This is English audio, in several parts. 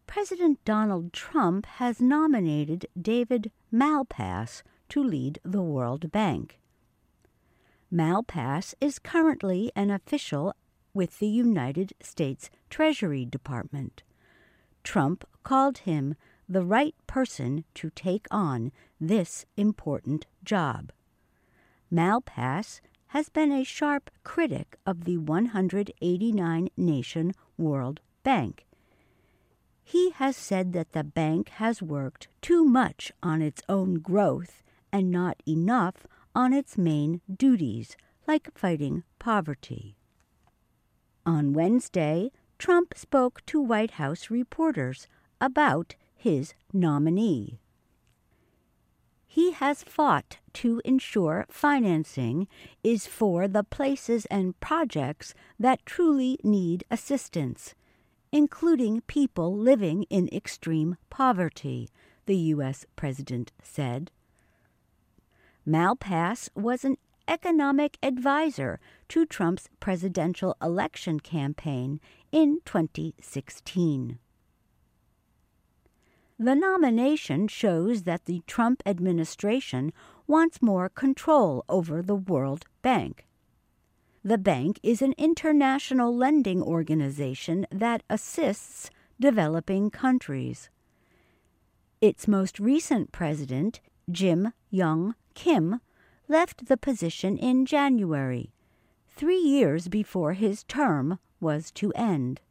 President Donald Trump has nominated David Malpass to lead the World Bank. Malpass is currently an official with the United States Treasury Department. Trump called him the right person to take on this important job. Malpass has been a sharp critic of the 189-nation World Bank. He has said that the bank has worked too much on its own growth and not enough on its main duties, like fighting poverty. On Wednesday, Trump spoke to White House reporters about his nominee. He has fought to ensure financing is for the places and projects that truly need assistance, including people living in extreme poverty, the U.S. president said. Malpass was an economic advisor to Trump's presidential election campaign in 2016. The nomination shows that the Trump administration wants more control over the World Bank. The bank is an international lending organization that assists developing countries. Its most recent president, Jim Young Kim, left the position in January, 3 years before his term was to end.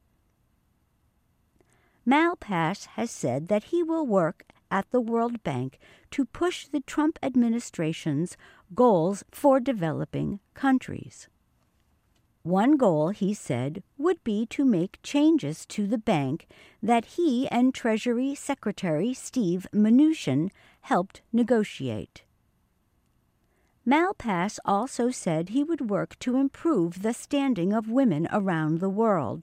Malpass has said that he will work at the World Bank to push the Trump administration's goals for developing countries. One goal, he said, would be to make changes to the bank that he and Treasury Secretary Steve Mnuchin helped negotiate. Malpass also said he would work to improve the standing of women around the world.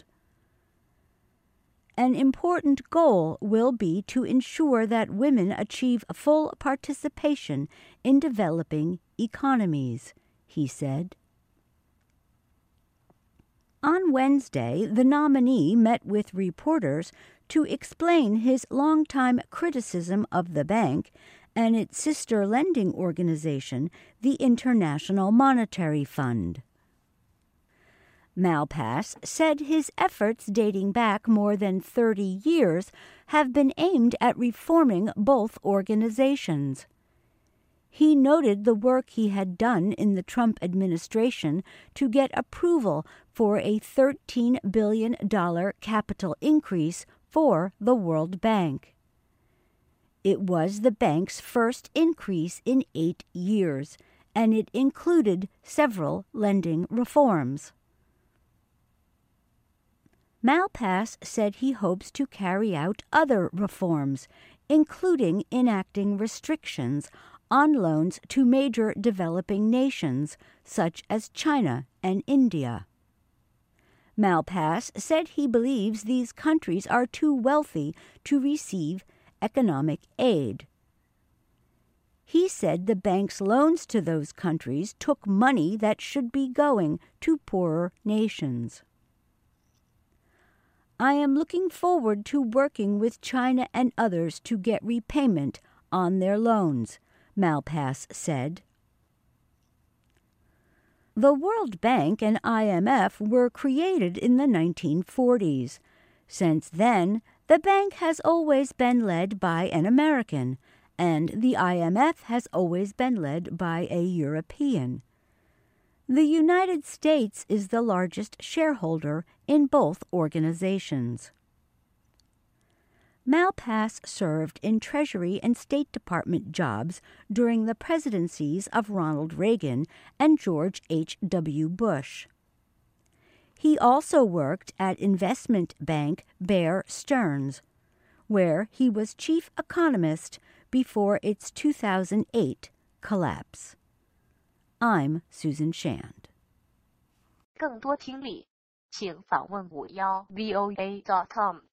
An important goal will be to ensure that women achieve full participation in developing economies, he said. On Wednesday, the nominee met with reporters to explain his longtime criticism of the bank and its sister lending organization, the International Monetary Fund. Malpass said his efforts dating back more than 30 years have been aimed at reforming both organizations. He noted the work he had done in the Trump administration to get approval for a $13 billion capital increase for the World Bank. It was the bank's first increase in 8 years, and it included several lending reforms. Malpass said he hopes to carry out other reforms, including enacting restrictions on loans to major developing nations, such as China and India. Malpass said he believes these countries are too wealthy to receive economic aid. He said the bank's loans to those countries took money that should be going to poorer nations. I am looking forward to working with China and others to get repayment on their loans, Malpass said. The World Bank and IMF were created in the 1940s. Since then, the bank has always been led by an American, and the IMF has always been led by a European. The United States is the largest shareholder in both organizations. Malpass served in Treasury and State Department jobs during the presidencies of Ronald Reagan and George H.W. Bush. He also worked at investment bank Bear Stearns, where he was chief economist before its 2008 collapse. I'm Susan Shand. 更多听力，请访问51voa.com。